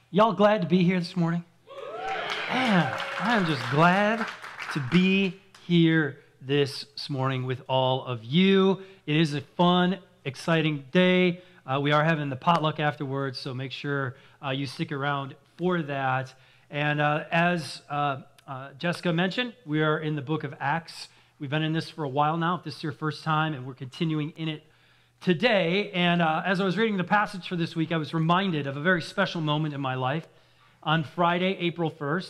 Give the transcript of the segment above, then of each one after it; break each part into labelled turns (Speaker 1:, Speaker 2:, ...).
Speaker 1: Y'all glad to be here this morning? Man, I am just glad to be here this morning with all of you. It is a fun, exciting day. We are having the potluck afterwards, so make sure you stick around for that. And as Jessica mentioned, we are in the book of Acts. We've been in this for a while now. If this is your first time, and we're continuing in it today. And as I was reading the passage for this week, I was reminded of a very special moment in my life. On Friday, April 1st,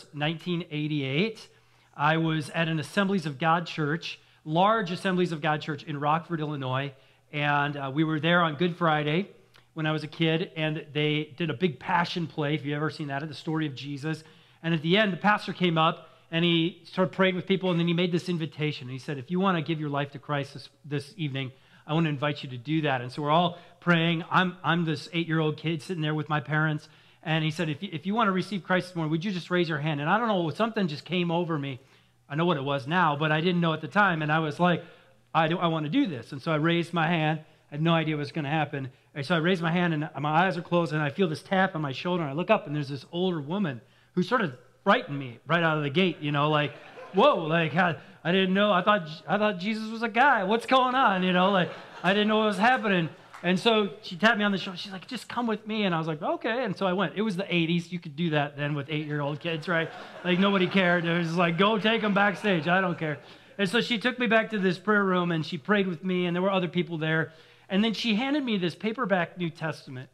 Speaker 1: 1988, I was at an Assemblies of God church, large Assemblies of God church in Rockford, Illinois, and we were there on Good Friday when I was a kid, and they did a big passion play, if you've ever seen that, of the story of Jesus. And at the end, the pastor came up, and he started praying with people, and then he made this invitation. He said, if you want to give your life to Christ this evening, I want to invite you to do that. And so we're all praying. I'm this 8-year-old kid sitting there with my parents. And he said, if you want to receive Christ this morning, would you just raise your hand? And I don't know, something just came over me. I know what it was now, but I didn't know at the time. And I was like, I want to do this. And so I raised my hand. I had no idea what was going to happen. And so I raised my hand, and my eyes are closed, and I feel this tap on my shoulder. And I look up, and there's this older woman who sort of frightened me right out of the gate, you know, like, whoa, like I didn't know. I thought Jesus was a guy. What's going on? You know, like I didn't know what was happening. And so she tapped me on the shoulder. She's like, just come with me. And I was like, okay. And so I went. It was the 80s. You could do that then with 8-year-old kids, right? Like nobody cared. It was like, go take them backstage. I don't care. And so she took me back to this prayer room, and she prayed with me, and there were other people there. And then she handed me this paperback New Testament.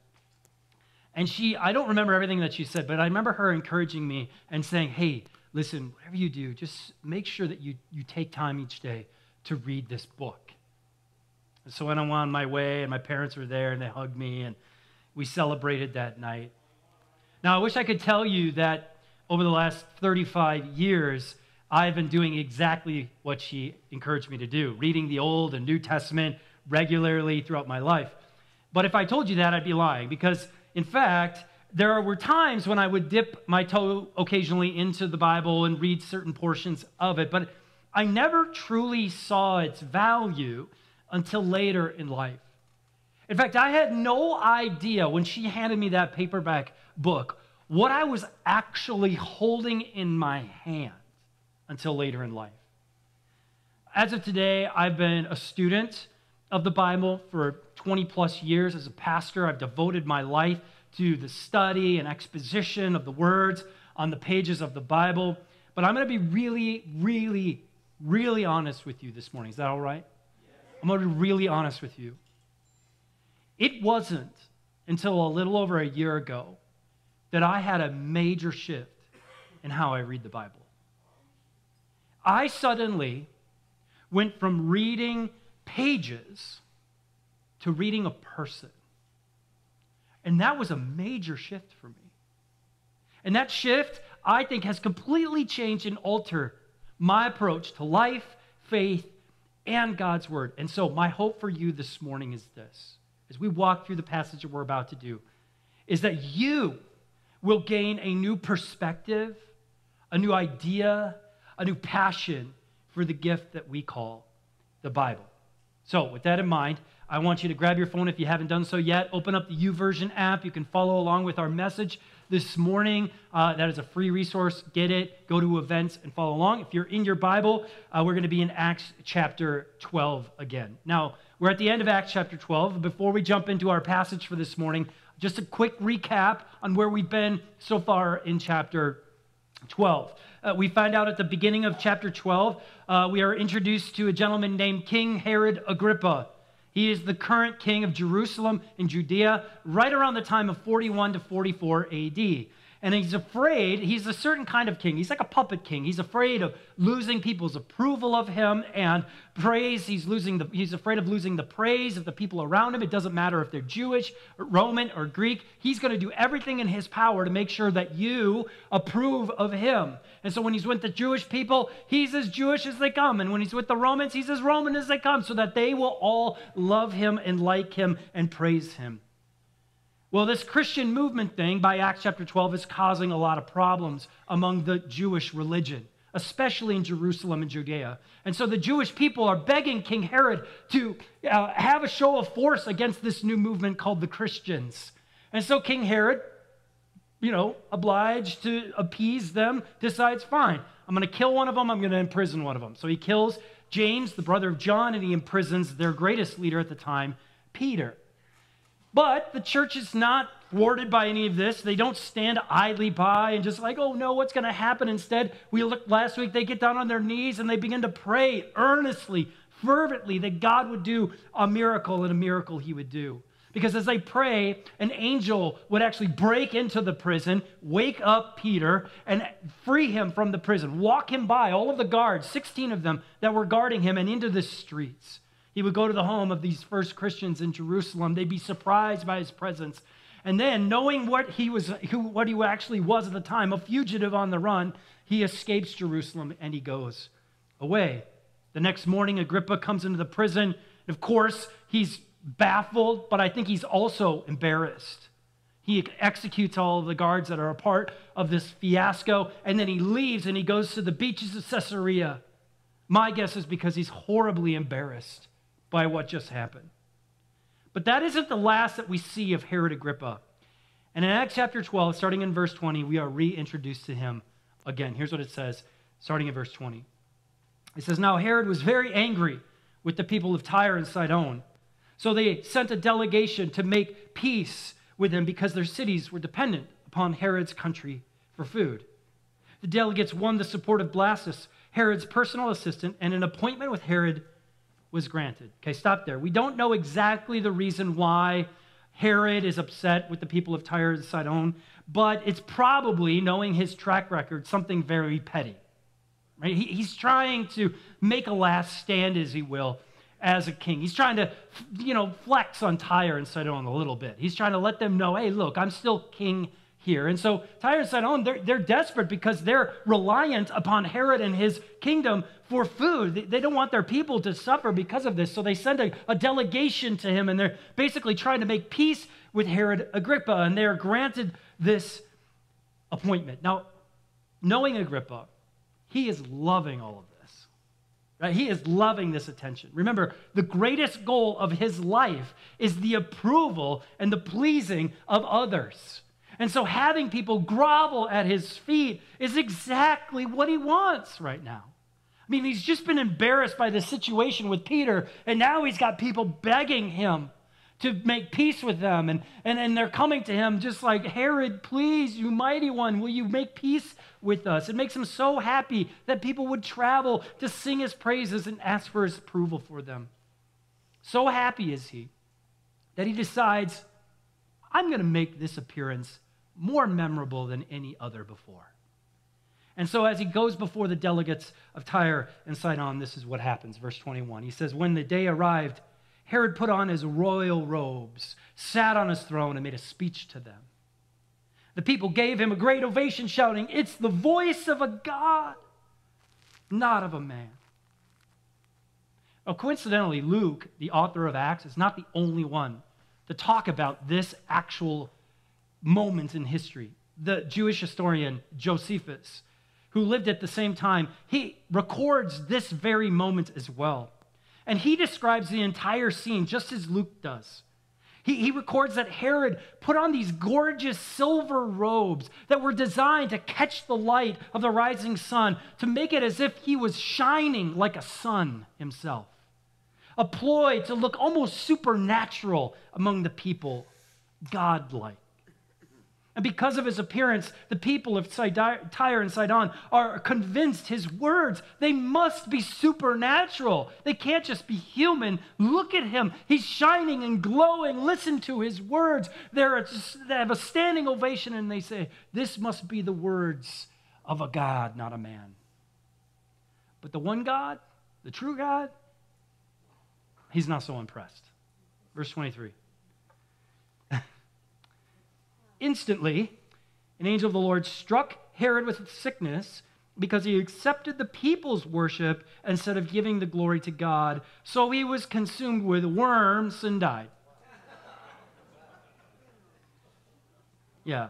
Speaker 1: And I don't remember everything that she said, but I remember her encouraging me and saying, hey, listen, whatever you do, just make sure that you take time each day to read this book. And so when I'm on my way, and my parents were there, and they hugged me, and we celebrated that night. Now, I wish I could tell you that over the last 35 years, I've been doing exactly what she encouraged me to do, reading the Old and New Testament regularly throughout my life. But if I told you that, I'd be lying, because, in fact, there were times when I would dip my toe occasionally into the Bible and read certain portions of it, but I never truly saw its value until later in life. In fact, I had no idea when she handed me that paperback book what I was actually holding in my hand until later in life. As of today, I've been a student of the Bible for 20 plus years. As a pastor, I've devoted my life to the study and exposition of the words on the pages of the Bible. But I'm going to be really, really, really honest with you this morning. Is that all right? I'm going to be really honest with you. It wasn't until a little over a year ago that I had a major shift in how I read the Bible. I suddenly went from reading pages to reading a person. And that was a major shift for me. And that shift, I think, has completely changed and altered my approach to life, faith, and God's Word. And so my hope for you this morning is this, as we walk through the passage that we're about to do, is that you will gain a new perspective, a new idea, a new passion for the gift that we call the Bible. So with that in mind, I want you to grab your phone if you haven't done so yet. Open up the YouVersion app. You can follow along with our message this morning. That is a free resource. Get it. Go to events and follow along. If you're in your Bible, we're going to be in Acts chapter 12 again. Now, we're at the end of Acts chapter 12. Before we jump into our passage for this morning, just a quick recap on where we've been so far in chapter 12. We find out at the beginning of chapter 12, we are introduced to a gentleman named King Herod Agrippa. He is the current king of Jerusalem in Judea, right around the time of 41 to 44 AD. And he's afraid, he's a certain kind of king. He's like a puppet king. He's afraid of losing people's approval of him and praise. He's afraid of losing the praise of the people around him. It doesn't matter if they're Jewish, or Roman, or Greek. He's going to do everything in his power to make sure that you approve of him. And so when he's with the Jewish people, he's as Jewish as they come. And when he's with the Romans, he's as Roman as they come, so that they will all love him and like him and praise him. Well, this Christian movement thing by Acts chapter 12 is causing a lot of problems among the Jewish religion, especially in Jerusalem and Judea. And so the Jewish people are begging King Herod to have a show of force against this new movement called the Christians. And so King Herod obliged to appease them, decides, fine, I'm going to kill one of them, I'm going to imprison one of them. So he kills James, the brother of John, and he imprisons their greatest leader at the time, Peter. But the church is not thwarted by any of this. They don't stand idly by and just like, oh no, what's going to happen? Instead, we looked last week, they get down on their knees and they begin to pray earnestly, fervently, that God would do a miracle, and a miracle he would do. Because as they pray, an angel would actually break into the prison, wake up Peter, and free him from the prison, walk him by all of the guards, 16 of them that were guarding him, and into the streets. He would go to the home of these first Christians in Jerusalem. They'd be surprised by his presence. And then, knowing what he actually was at the time, a fugitive on the run, he escapes Jerusalem and he goes away. The next morning, Agrippa comes into the prison. Of course, he's baffled, but I think he's also embarrassed. He executes all of the guards that are a part of this fiasco, and then he leaves and he goes to the beaches of Caesarea. My guess is because he's horribly embarrassed by what just happened. But that isn't the last that we see of Herod Agrippa. And in Acts chapter 12, starting in verse 20, we are reintroduced to him again. Here's what it says, starting in verse 20. It says, "Now Herod was very angry with the people of Tyre and Sidon. So they sent a delegation to make peace with him because their cities were dependent upon Herod's country for food. The delegates won the support of Blastus, Herod's personal assistant, and an appointment with Herod was granted." Okay, stop there. We don't know exactly the reason why Herod is upset with the people of Tyre and Sidon, but it's probably, knowing his track record, something very petty. Right? He's trying to make a last stand, as he will, as a king. He's trying to, flex on Tyre and Sidon a little bit. He's trying to let them know, hey, look, I'm still king here. And so Tyre and Sidon, they're desperate because they're reliant upon Herod and his kingdom for food. They don't want their people to suffer because of this. So they send a delegation to him, and they're basically trying to make peace with Herod Agrippa, and they are granted this appointment. Now, knowing Agrippa, he is loving all of this. Right? He is loving this attention. Remember, the greatest goal of his life is the approval and the pleasing of others. And so having people grovel at his feet is exactly what he wants right now. I mean, he's just been embarrassed by the situation with Peter, and now he's got people begging him to make peace with them. And they're coming to him just like, Herod, please, you mighty one, will you make peace with us? It makes him so happy that people would travel to sing his praises and ask for his approval for them. So happy is he that he decides, I'm going to make this appearance more memorable than any other before. And so as he goes before the delegates of Tyre and Sidon, this is what happens. Verse 21, he says, "When the day arrived, Herod put on his royal robes, sat on his throne, and made a speech to them. The people gave him a great ovation, shouting, 'It's the voice of a God, not of a man.'" Now, coincidentally, Luke, the author of Acts, is not the only one to talk about this actual moment in history. The Jewish historian Josephus, who lived at the same time, he records this very moment as well. And he describes the entire scene just as Luke does. He records that Herod put on these gorgeous silver robes that were designed to catch the light of the rising sun, to make it as if he was shining like a sun himself. A ploy to look almost supernatural among the people, godlike. And because of his appearance, the people of Tyre and Sidon are convinced his words, they must be supernatural. They can't just be human. Look at him. He's shining and glowing. Listen to his words. They have a standing ovation, and they say, this must be the words of a God, not a man. But the one God, the true God, he's not so impressed. Verse 23. Instantly, an angel of the Lord struck Herod with sickness because he accepted the people's worship instead of giving the glory to God. So he was consumed with worms and died. Yeah.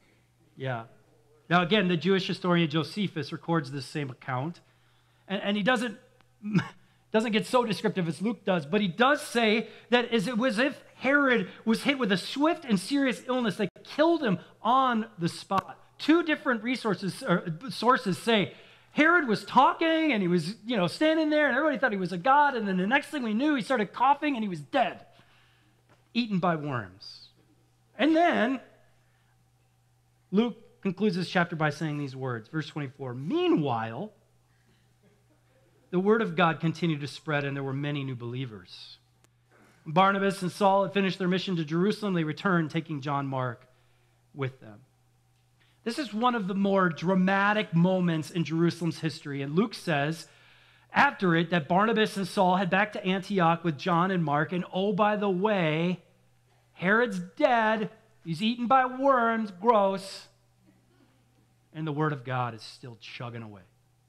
Speaker 1: Now again, the Jewish historian Josephus records this same account. And he doesn't get so descriptive as Luke does, but he does say that it was as if Herod was hit with a swift and serious illness that killed him on the spot. Two different sources say Herod was talking and he was, standing there and everybody thought he was a god. And then the next thing we knew, he started coughing and he was dead, eaten by worms. And then Luke concludes this chapter by saying these words, verse 24, "Meanwhile, the word of God continued to spread and there were many new believers. Barnabas and Saul had finished their mission to Jerusalem. They returned, taking John Mark with them." This is one of the more dramatic moments in Jerusalem's history. And Luke says, after it, that Barnabas and Saul head back to Antioch with John and Mark. And oh, by the way, Herod's dead. He's eaten by worms, gross. And the word of God is still chugging away.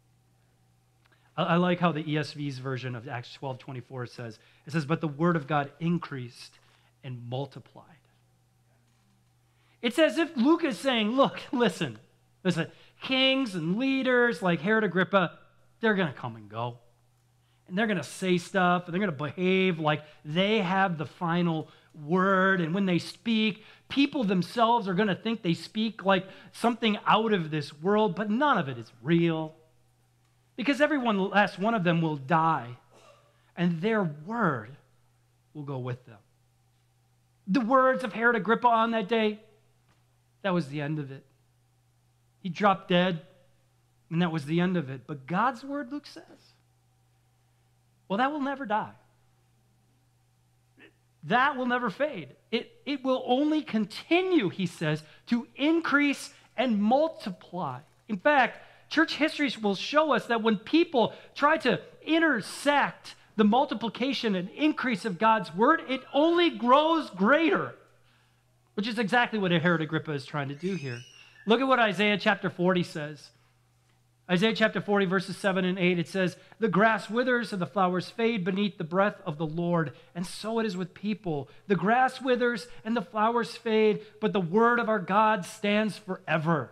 Speaker 1: I like how the ESV's version of Acts 12:24 says, it says, "But the word of God increased and multiplied." It's as if Luke is saying, look, listen, kings and leaders like Herod Agrippa, they're going to come and go. And they're going to say stuff, and they're going to behave like they have the final word. And when they speak, people themselves are going to think they speak like something out of this world, but none of it is real. Because last one of them will die, and their word will go with them. The words of Herod Agrippa on that day, that was the end of it. He dropped dead, and that was the end of it. But God's word, Luke says, well, that will never die. That will never fade. It will only continue, he says, to increase and multiply. In fact, church history will show us that when people try to intersect the multiplication and increase of God's word, it only grows greater, which is exactly what Herod Agrippa is trying to do here. Look at what Isaiah chapter 40 says. Isaiah chapter 40, verses 7 and 8, it says, "The grass withers and the flowers fade beneath the breath of the Lord, and so it is with people. The grass withers and the flowers fade, but the word of our God stands forever."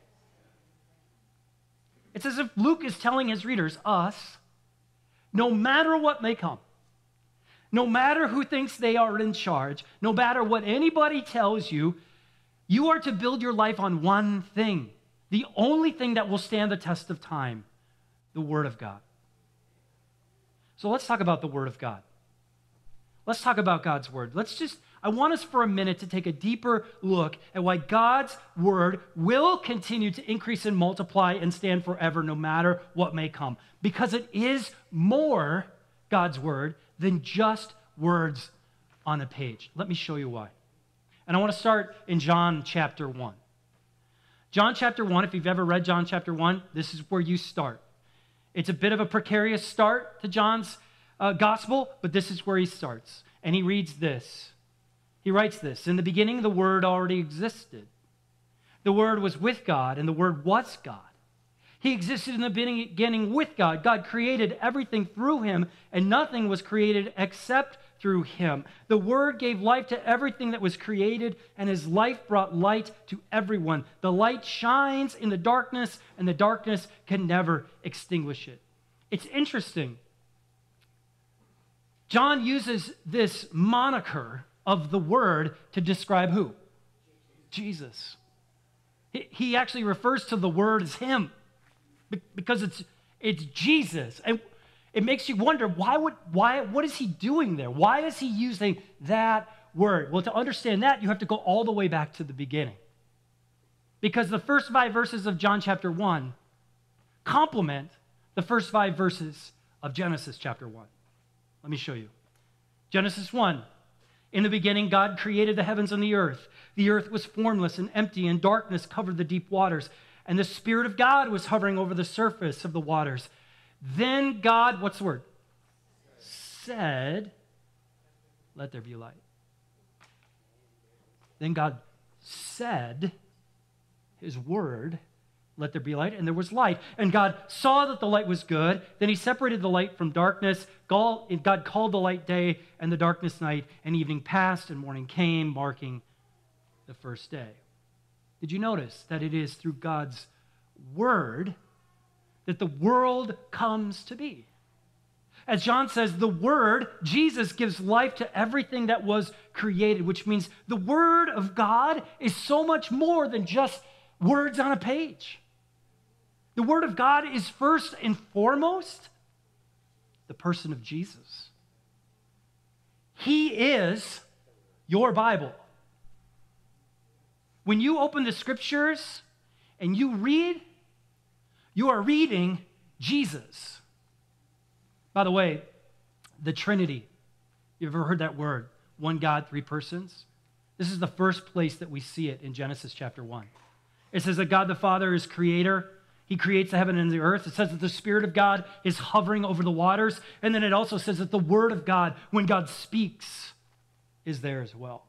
Speaker 1: It's as if Luke is telling his readers, us, no matter what may come, no matter who thinks they are in charge, no matter what anybody tells you, you are to build your life on one thing, the only thing that will stand the test of time, the Word of God. So let's talk about the Word of God. Let's talk about God's Word. I want us for a minute to take a deeper look at why God's Word will continue to increase and multiply and stand forever no matter what may come. Because it is more, God's Word, than just words on a page. Let me show you why. And I want to start in John chapter 1. John chapter 1, if you've ever read John chapter 1, this is where you start. It's a bit of a precarious start to John's gospel, but this is where he starts. And he reads this. He writes this, "In the beginning, the Word already existed. The Word was with God, and the Word was God. He existed in the beginning with God. God created everything through him, and nothing was created except through him. The Word gave life to everything that was created, and his life brought light to everyone. The light shines in the darkness, and the darkness can never extinguish it." It's interesting. John uses this moniker of the Word to describe who? Jesus. He actually refers to the Word as him because it's Jesus. And it makes you wonder, what is he doing there? Why is he using that word? Well, to understand that, you have to go all the way back to the beginning. Because the first 5 verses of John chapter 1 complement the first 5 verses of Genesis chapter 1. Let me show you. Genesis 1. "In the beginning, God created the heavens and the earth. The earth was formless and empty, and darkness covered the deep waters. And the Spirit of God was hovering over the surface of the waters. Then God," what's the word? "Said, let there be light." Then God said, his word, "Let there be light," and there was light. And God saw that the light was good. Then he separated the light from darkness. God called the light day, and the darkness night, and evening passed, and morning came, marking the first day. Did you notice that it is through God's word that the world comes to be? As John says, the Word, Jesus, gives life to everything that was created, which means the Word of God is so much more than just words on a page. The Word of God is first and foremost the person of Jesus. He is your Bible. When you open the Scriptures and you read, you are reading Jesus. By the way, the Trinity, you ever heard that word? One God, three persons? This is the first place that we see it in Genesis chapter 1. It says that God the Father is creator. He creates the heaven and the earth. It says that the Spirit of God is hovering over the waters. And then it also says that the Word of God, when God speaks, is there as well.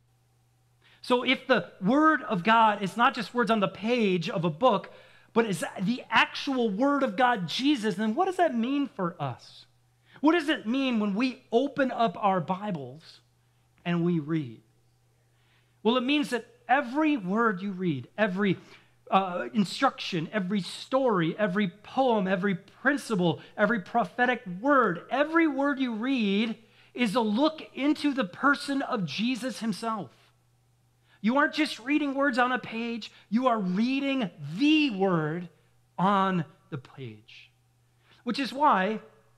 Speaker 1: So if the Word of God is not just words on the page of a book, but is the actual Word of God, Jesus, then what does that mean for us? What does it mean when we open up our Bibles and we read? Well, it means that every word you read, every instruction, every story, every poem, every principle, every prophetic word, every word you read is a look into the person of Jesus himself. You aren't just reading words on a page, you are reading the word on the page. Which is why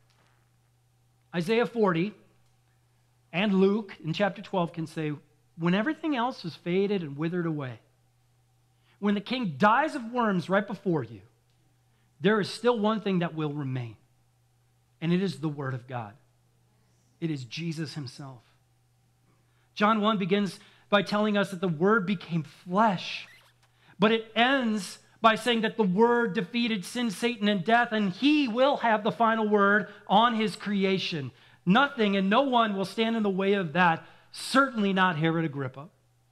Speaker 1: Isaiah 40 and Luke in chapter 12 can say, when everything else is faded and withered away, when the king dies of worms right before you, there is still one thing that will remain, and it is the Word of God. It is Jesus himself. John 1 begins by telling us that the Word became flesh, but it ends by saying that the Word defeated sin, Satan, and death, and he will have the final word on his creation. Nothing and no one will stand in the way of that, certainly not Herod Agrippa.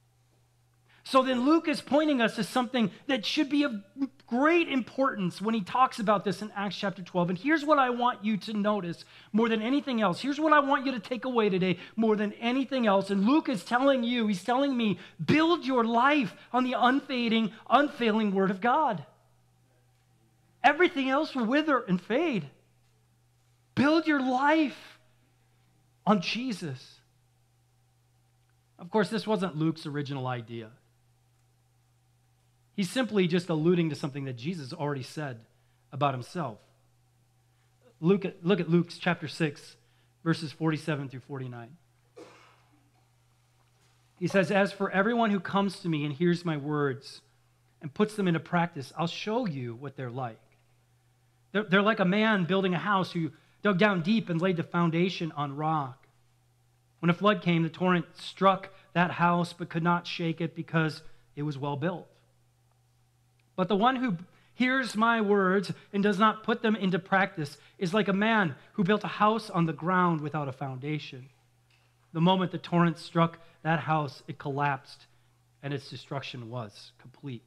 Speaker 1: So then Luke is pointing us to something that should be of great importance when he talks about this in Acts chapter 12. And here's what I want you to notice more than anything else. Here's what I want you to take away today more than anything else. And Luke is telling you, he's telling me, build your life on the unfading, unfailing Word of God. Everything else will wither and fade. Build your life on Jesus. Of course, this wasn't Luke's original idea. He's simply just alluding to something that Jesus already said about himself. Look at Luke chapter 6, verses 47 through 49. He says, as for everyone who comes to me and hears my words and puts them into practice, I'll show you what they're like. They're like a man building a house who dug down deep and laid the foundation on rock. When a flood came, the torrent struck that house but could not shake it because it was well built. But the one who hears my words and does not put them into practice is like a man who built a house on the ground without a foundation. The moment the torrent struck that house, it collapsed, and its destruction was complete.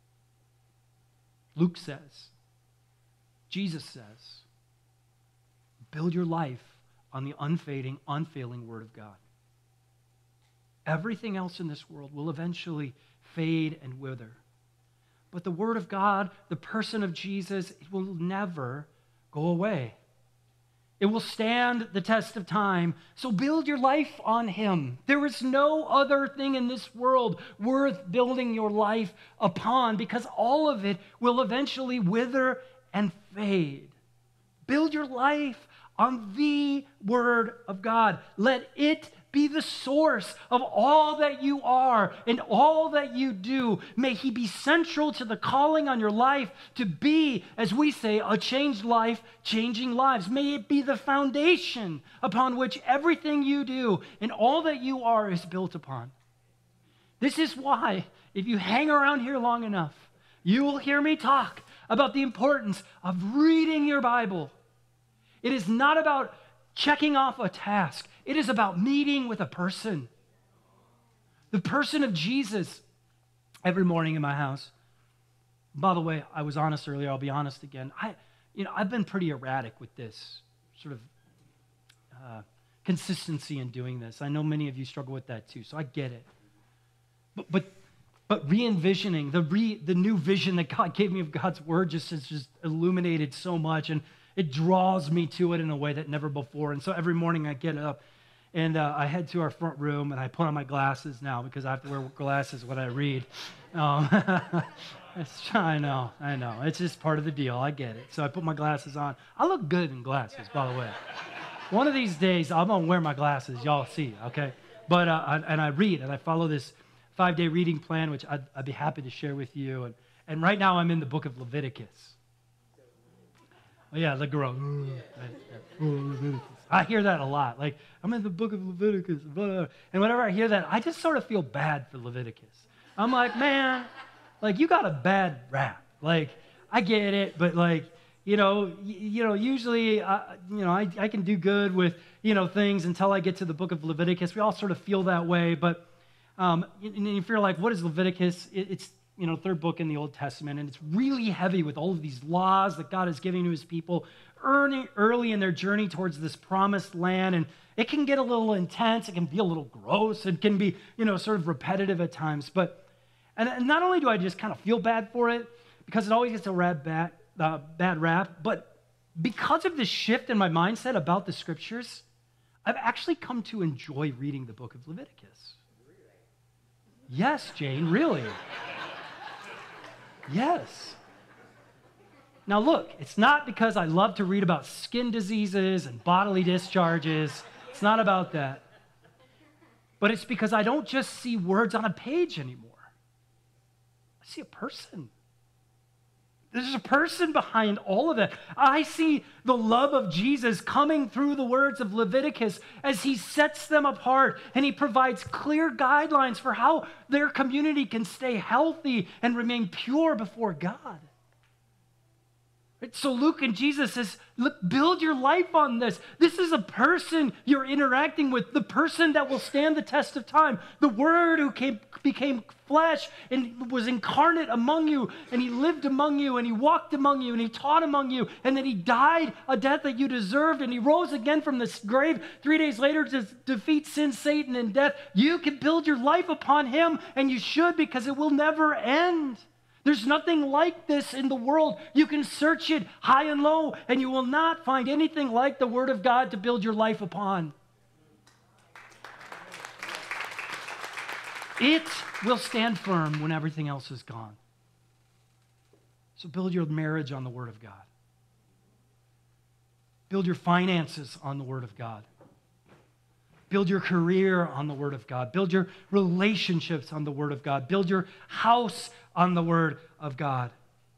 Speaker 1: Luke says, Jesus says, build your life on the unfading, unfailing Word of God. Everything else in this world will eventually fade and wither. But the Word of God, the person of Jesus, it will never go away. It will stand the test of time. So build your life on him. There is no other thing in this world worth building your life upon because all of it will eventually wither and fade. Build your life on the Word of God. Let it be the source of all that you are and all that you do. May he be central to the calling on your life to be, as we say, a changed life, changing lives. May it be the foundation upon which everything you do and all that you are is built upon. This is why, if you hang around here long enough, you will hear me talk about the importance of reading your Bible. It is not about checking off a task. It is about meeting with a person. The person of Jesus. Every morning in my house. By the way, I was honest earlier. I'll be honest again. I've been pretty erratic with this sort of consistency in doing this. I know many of you struggle with that too, so I get it. But re-envisioning, the new vision that God gave me of God's Word just has just illuminated so much. And It draws me to it in a way that never before. And so every morning I get up and I head to our front room and I put on my glasses now because I have to wear glasses when I read. I know. It's just part of the deal. I get it. So I put my glasses on. I look good in glasses, by the way. One of these days, I'm going to wear my glasses. Y'all see, okay? But I read, and I follow this 5-day reading plan, which I'd be happy to share with you. And right now, I'm in the book of Leviticus. Oh, yeah, the girl. I hear that a lot. Like, I'm in the book of Leviticus. Blah, blah. And whenever I hear that, I just sort of feel bad for Leviticus. I'm like, man, like, you got a bad rap. Like, I get it, but like, usually, I can do good with, things until I get to the book of Leviticus. We all sort of feel that way, but if you're like, what is Leviticus? It's, third book in the Old Testament, and it's really heavy with all of these laws that God is giving to his people early in their journey towards this promised land, and it can get a little intense, it can be a little gross, it can be, sort of repetitive at times, and not only do I just kind of feel bad for it, because it always gets a bad rap, but because of this shift in my mindset about the scriptures, I've actually come to enjoy reading the book of Leviticus. Yes, Jane, really. Yes. Now look, it's not because I love to read about skin diseases and bodily discharges. It's not about that. But it's because I don't just see words on a page anymore. I see a person. There's a person behind all of that. I see the love of Jesus coming through the words of Leviticus as he sets them apart and he provides clear guidelines for how their community can stay healthy and remain pure before God. So Luke and Jesus says, look, build your life on this. This is a person you're interacting with, the person that will stand the test of time, the Word who became flesh and was incarnate among you, and he lived among you, and he walked among you, and he taught among you, and then he died a death that you deserved, and he rose again from the grave 3 days later to defeat sin, Satan, and death. You can build your life upon him, and you should, because it will never end. There's nothing like this in the world. You can search it high and low, and you will not find anything like the Word of God to build your life upon. It will stand firm when everything else is gone. So build your marriage on the Word of God. Build your finances on the Word of God. Build your career on the Word of God. Build your relationships on the Word of God. Build your house on the Word of God.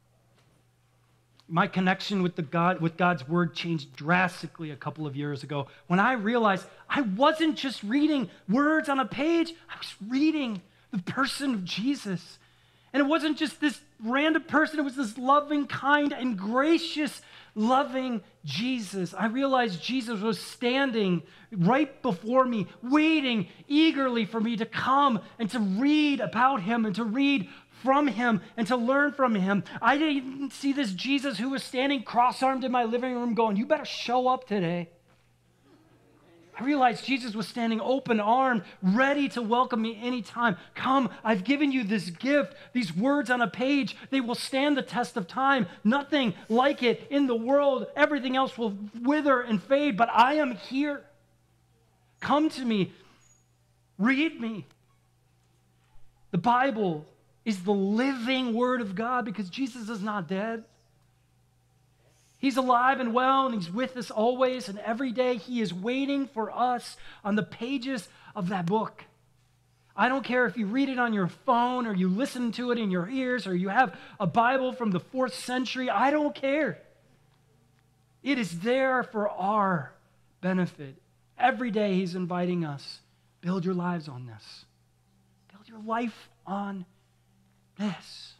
Speaker 1: My connection with God's Word changed drastically a couple of years ago when I realized I wasn't just reading words on a page, I was reading the person of Jesus. And it wasn't just this random person, it was this loving, kind, and gracious, loving Jesus. I realized Jesus was standing right before me, waiting eagerly for me to come and to read about him and to read from him and to learn from him. I didn't see this Jesus who was standing cross-armed in my living room going, you better show up today. I realized Jesus was standing open-armed, ready to welcome me anytime. Come, I've given you this gift, these words on a page. They will stand the test of time. Nothing like it in the world. Everything else will wither and fade, but I am here. Come to me. Read me. The Bible is the living Word of God because Jesus is not dead. He's alive and well, and he's with us always, and every day he is waiting for us on the pages of that book. I don't care if you read it on your phone or you listen to it in your ears or you have a Bible from the 4th century. I don't care. It is there for our benefit. Every day he's inviting us, build your lives on this. Build your life on this.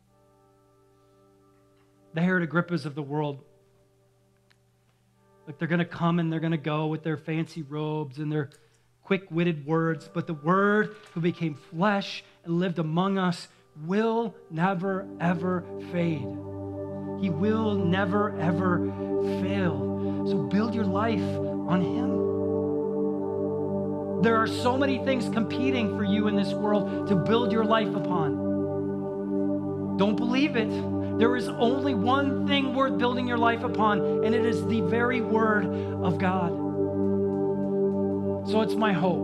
Speaker 1: The Herod Agrippas of the world, like they're going to come and they're going to go with their fancy robes and their quick-witted words, but the Word who became flesh and lived among us will never, ever fade. He will never, ever fail. So build your life on him. There are so many things competing for you in this world to build your life upon. Don't believe it. There is only one thing worth building your life upon, and it is the very Word of God. So it's my hope,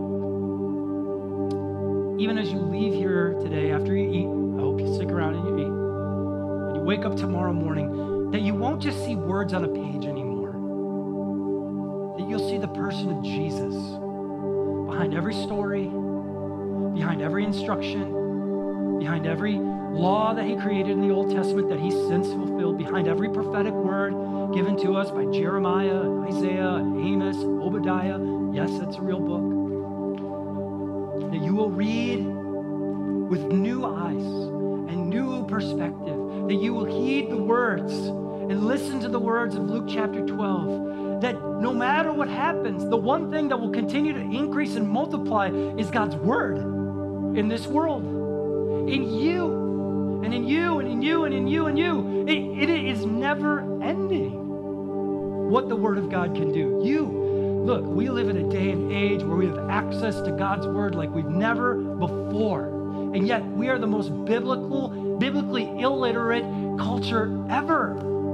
Speaker 1: even as you leave here today after you eat, I hope you stick around and you eat, and you wake up tomorrow morning, that you won't just see words on a page anymore, that you'll see the person of Jesus behind every story, behind every instruction, behind every law that he created in the Old Testament that he's since fulfilled, behind every prophetic word given to us by Jeremiah, and Isaiah, and Amos, and Obadiah. Yes, that's a real book. That you will read with new eyes and new perspective, that you will heed the words and listen to the words of Luke chapter 12, that no matter what happens, the one thing that will continue to increase and multiply is God's word in this world, in you. And in you, and in you, and in you, and you. It is never ending what the Word of God can do. Look, we live in a day and age where we have access to God's Word like we've never before. And yet we are the most biblically illiterate culture ever.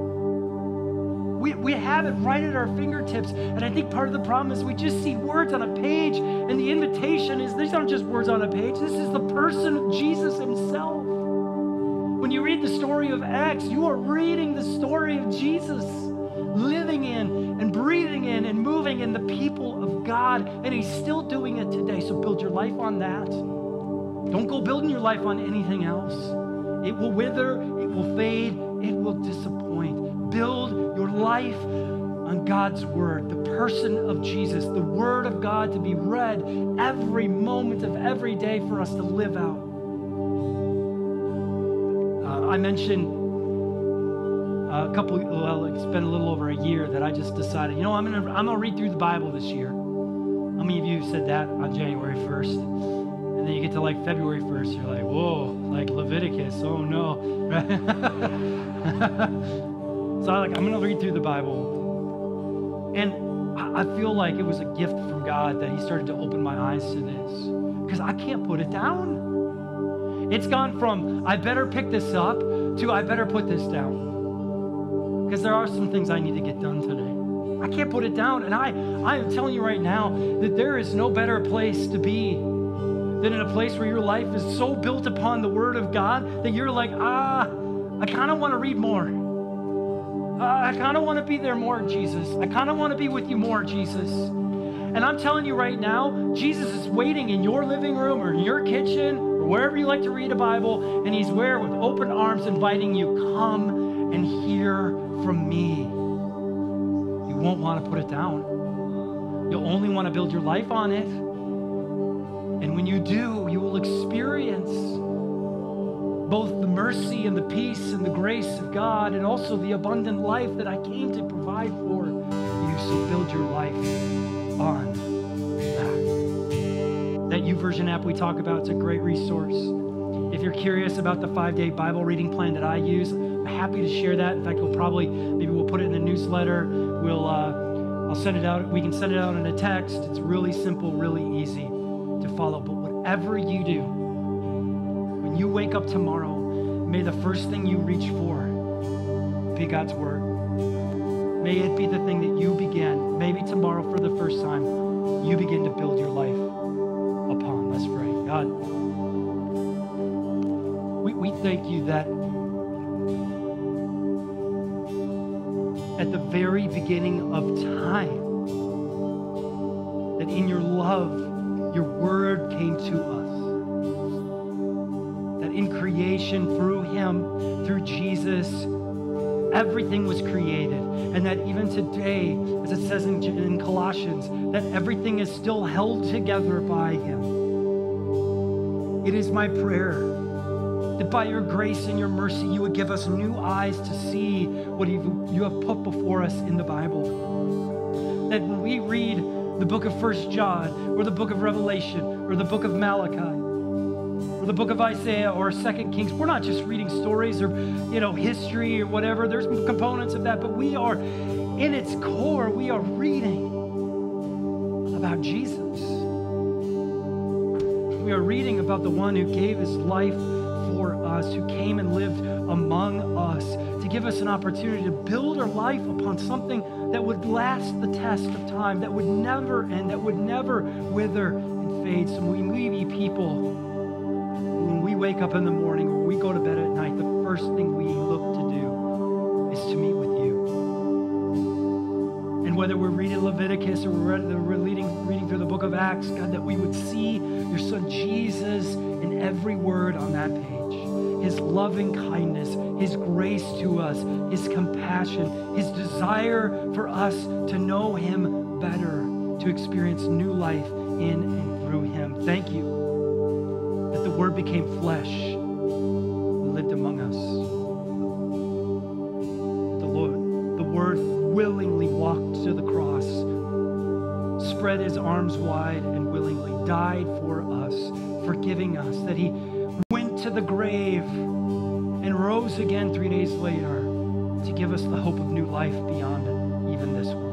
Speaker 1: We have it right at our fingertips. And I think part of the problem is we just see words on a page, and the invitation is these aren't just words on a page. This is the person of Jesus himself. When you read the story of Acts, you are reading the story of Jesus living in and breathing in and moving in the people of God, and he's still doing it today. So build your life on that. Don't go building your life on anything else. It will wither, it will fade, it will disappoint. Build your life on God's word, the person of Jesus, the word of God to be read every moment of every day for us to live out. I mentioned it's been a little over a year that I just decided, I'm gonna read through the Bible this year. How many of you said that on January 1st? And then you get to like February 1st, you're like, whoa, like Leviticus, oh no. So I'm gonna read through the Bible. And I feel like it was a gift from God that he started to open my eyes to this, because I can't put it down. It's gone from, I better pick this up, to I better put this down. Because there are some things I need to get done today. I can't put it down. And I am telling you right now that there is no better place to be than in a place where your life is so built upon the Word of God that you're like, I kind of want to read more. I kind of want to be there more, Jesus. I kind of want to be with you more, Jesus. And I'm telling you right now, Jesus is waiting in your living room or in your kitchen or wherever you like to read a Bible, and he's there with open arms inviting you, come and hear from me. You won't want to put it down. You'll only want to build your life on it. And when you do, you will experience both the mercy and the peace and the grace of God, and also the abundant life that I came to provide for you. So build your life on that YouVersion app we talk about. It's a great resource. If you're curious about the 5-day Bible reading plan that I use, I'm happy to share that. In fact, maybe we'll put it in the newsletter. I'll send it out. We can send it out in a text. It's really simple, really easy to follow. But whatever you do, when you wake up tomorrow, may the first thing you reach for be God's word. May it be the thing that you begin, maybe tomorrow for the first time, you begin to build your life upon. Let's pray. God, we thank you that at the very beginning of time, that in your love, your word came to us. That in creation, through him, through Jesus, everything was created. And that even today, as it says in Colossians, that everything is still held together by him. It is my prayer that by your grace and your mercy, you would give us new eyes to see what you have put before us in the Bible. That when we read the book of 1 John, or the book of Revelation, or the book of Malachi, or the book of Isaiah, or 2 Kings, we're not just reading stories or, history or whatever. There's components of that, but we are, in its core, we are reading about Jesus. We are reading about the one who gave his life for us, who came and lived among us to give us an opportunity to build our life upon something that would last the test of time, that would never end, that would never wither and fade. So when we be people, when we wake up in the morning or we go to bed at night, the first thing we look to do is to meet with you. And whether we're reading Leviticus or we're reading through the book of Acts, God, that we would see your son Jesus in every word on that page. His loving kindness, his grace to us, his compassion, his desire for us to know him better, to experience new life in and through him. Thank you that the word became flesh and lived among us. The word willingly walked to the cross, spread his arms wide, and willingly died for us, forgiving us, that he went to the grave and rose again 3 days later to give us the hope of new life beyond even this world.